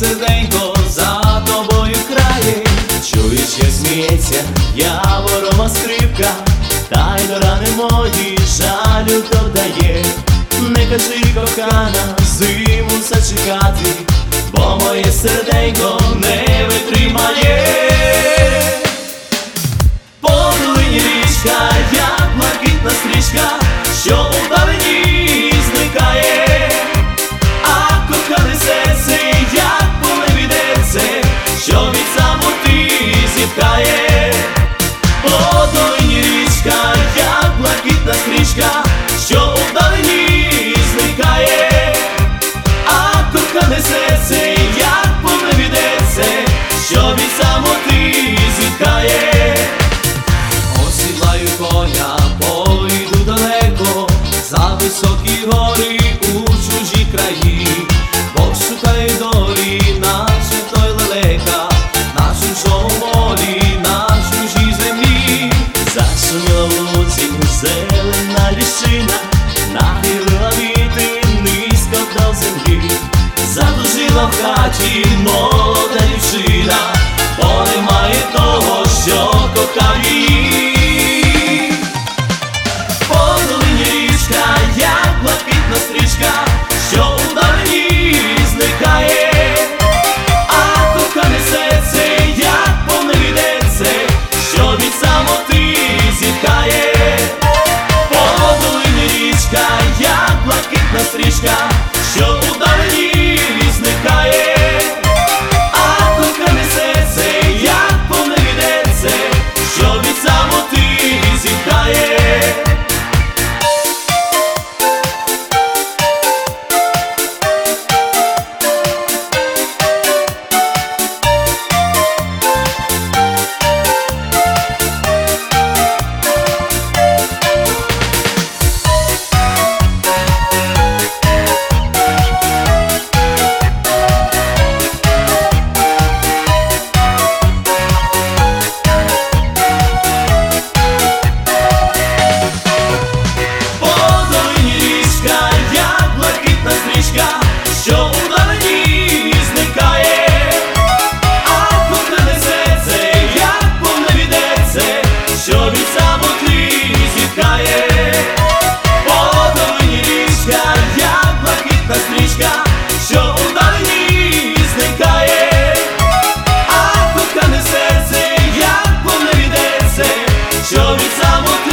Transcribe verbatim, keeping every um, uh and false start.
серденько за тобою крає. Чуєш, як сміється яворова скрипка, та й до рани мої жалю додає. Не кажи, кохана, зиму зачекати, бо моє серденько не витримає. По долині річка, як блакитна стрічка, що вдалині зникає, а кохане серце, як поле відерце, що від самоти зітхає. По долині річка, як блакитна стрічка, що вдалині зникає, а кохане серце, як поле відерце, що від самоти зітхає. Осідлаю коня, поїду далеко, за високі гори у чужі краї. Бог шукає долі, наче той лелека, на чужому полі, на чужій землі. Зашуміла в лузі зелена ліщина, нахилила вітер низько до землі. Задушила в хаті молода дівчина, бо немає того, що кохав її. По долині річка, як блакитна стрічка, що вдалині зникає, а кохане серце, як повне відерце, що від самоти зітхає. По долині річка, як блакитна стрічка, що вдалині зникає, а кохане серце, як повне відерце, що від самоти зітхає. Що вдалині зникає, а кохане серце, як повне відерце, що від самоти зітхає. По долині річка, як блакитна стрічка, що вдалині зникає, а кохане серце, як повне відерце, що від самоти